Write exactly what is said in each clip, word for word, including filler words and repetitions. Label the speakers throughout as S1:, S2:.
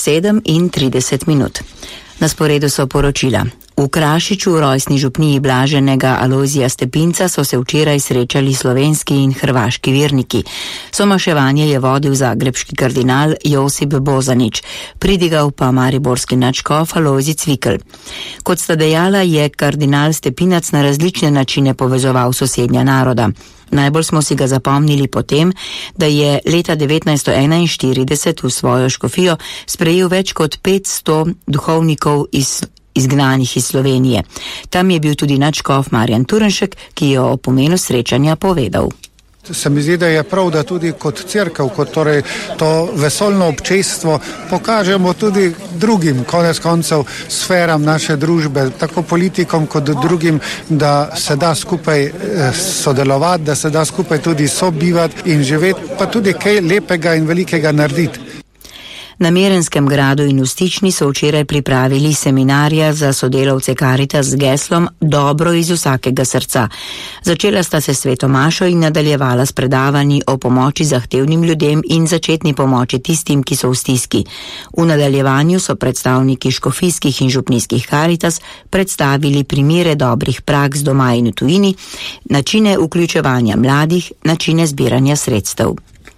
S1: sedem in trideset minut. Na sporedu so poročila. V Krašiču, rojstni župniji blaženega Alojzija Stepinca, so se včeraj srečali slovenski in hrvaški verniki. Somaševanje je vodil zagrebški kardinal Josip Bozanić, pridigal pa mariborski nadškof Alojzij Cvikl. Kot sta dejala, je kardinal Stepinac na različne načine povezoval sosednja naroda. Najbolj smo si ga zapomnili potem, da je leta devetnajststo enainštirideset v svojo škofijo sprejel več kot petsto duhovnikov iz izgnanih iz Slovenije. Tam je bil tudi nadškof Marjan Turnšek, ki je o pomenu srečanja povedal.
S2: Se mi zdi, da je prav, da tudi kot cerkev, kot torej to vesoljno občestvo pokažemo tudi drugim, konec koncev, sferam naše družbe, tako politikom kot drugim, da se da skupaj sodelovati, da se da skupaj tudi sobivati in živeti, pa tudi kaj lepega in velikega narediti.
S1: Na Mirenskem gradu in v Stični so včeraj pripravili seminarja za sodelavce Karitas z geslom Dobro iz vsakega srca. Začela sta se svetomašo in nadaljevala s predavanji o pomoči zahtevnim ljudem in začetni pomoči tistim, ki so v stiski. V nadaljevanju so predstavniki škofijskih in župnijskih Karitas predstavili primere dobrih praks doma in v tujini, načine vključevanja mladih, načine zbiranja sredstev.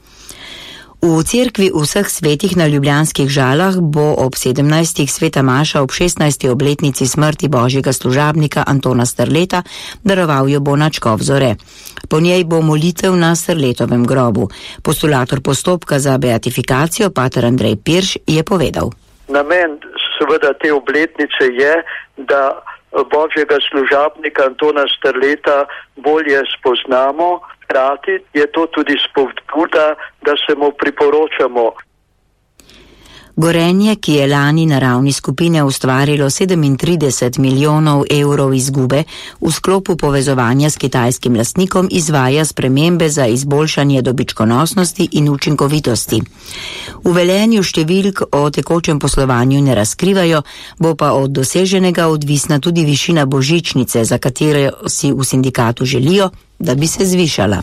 S1: V cerkvi vseh svetih na ljubljanskih Žalah bo ob sedemnajstih sveta maša ob šestnajsti obletnici smrti božjega služabnika Antona Strleta, daroval jo bo nadškof Zore. Po njej bo molitev na Strletovem grobu. Postulator postopka za beatifikacijo, pater Andrej Pirš, je povedal.
S3: Namen seveda te obletnice je, da božjega služabnika Antona Strleta bolje spoznamo. Hkrati je to tudi spodbuda, da se mu priporočamo.
S1: Gorenje, ki je lani na ravni skupine ustvarilo sedemintrideset milijonov evrov izgube, v sklopu povezovanja s kitajskim lastnikom izvaja spremembe za izboljšanje dobičkonosnosti in učinkovitosti. V Velenju številk o tekočem poslovanju ne razkrivajo, bo pa od doseženega odvisna tudi višina božičnice, za katero si v sindikatu želijo, da bi se zvišala.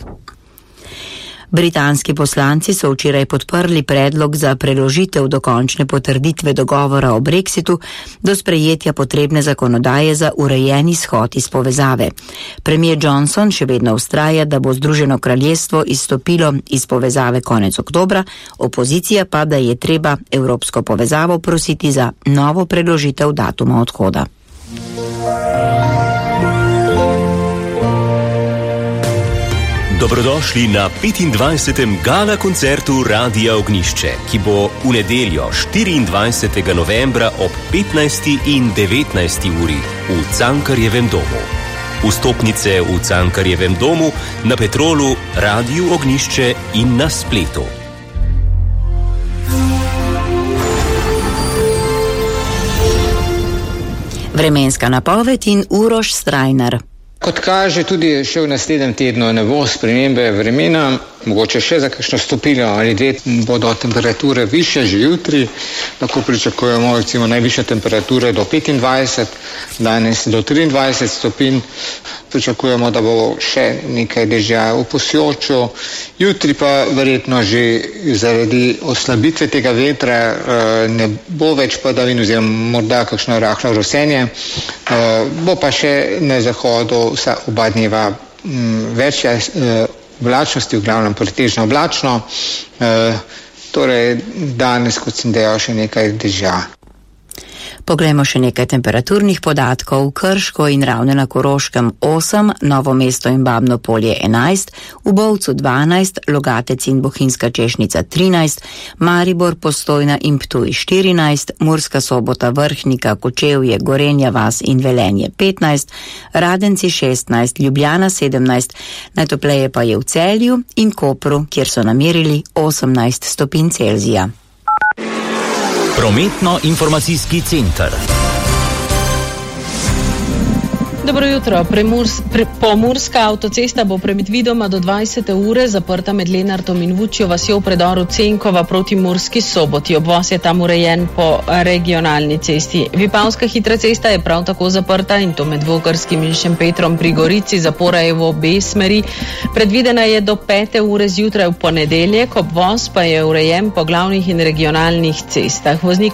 S1: Britanski poslanci so včeraj podprli predlog za preložitev dokončne potrditve dogovora o Brexitu do sprejetja potrebne zakonodaje za urejeni izhod iz povezave. Premier Johnson še vedno vztraja, da bo Združeno kraljestvo izstopilo iz povezave konec oktobra, opozicija pa, da je treba evropsko povezavo prositi za novo preložitev datuma odhoda.
S4: Dobrodošli na petindvajsetem gala koncertu Radia Ognjišče, ki bo v nedeljo štiriindvajsetega novembra ob petnajsti in devetnajsti uri v Cankarjevem domu. Vstopnice v Cankarjevem domu, na Petrolu, Radiu Ognjišče in na spletu.
S1: Vremenska napoved in Uroš Strajnar.
S5: Kot kaže, tudi še v naslednjem tednu ne bo spremembe vremena, mogoče še za kakšno stopinjo ali dve bodo temperature više že jutri, lahko pričakujemo recimo najvišje temperature do petindvajset, danes do triindvajset stopinj, pričakujemo, da bo še nekaj dežja v Posočju, jutri pa verjetno že zaradi oslabitve tega vetra ne bo več padavin oziroma morda kakšno rahlo rosenje, bo pa še na zahodu vsa oba dneva več oblačnosti, v glavnem pretežno oblačno, torej danes, kot sem dejal, še nekaj dežja.
S1: Poglejmo še nekaj temperaturnih podatkov. Krško in Ravne na Koroškem osem, Novo mesto in Babno Polje enajst, v Bovcu dvanajst, Logatec in Bohinjska Češnica trinajst, Maribor, Postojna in Ptuj štirinajst, Murska Sobota, Vrhnika, Kočevje, Gorenja vas in Velenje petnajst, Radenci šestnajst, Ljubljana sedemnajst, najtopleje pa je v Celju in Kopru, kjer so namerili osemnajst stopinj Celzija.
S6: Prometno-informacijski center.
S7: Dobro jutro. Premurs, pre, Pomurska avtocesta bo predvidoma do dvajsete ure zaprta med Lenartom in Vučjo vasjo v predoru Cenkova proti Murski Soboti. Obvoz je tam urejen po regionalni cesti. Vipavska hitra cesta je prav tako zaprta in to med Vogrskim in Šempetrom pri Gorici, zapora je v obe smeri. Predvidena je do pete ure zjutraj v ponedeljek, obvoz pa je urejen po glavnih in regionalnih cestah. Voznik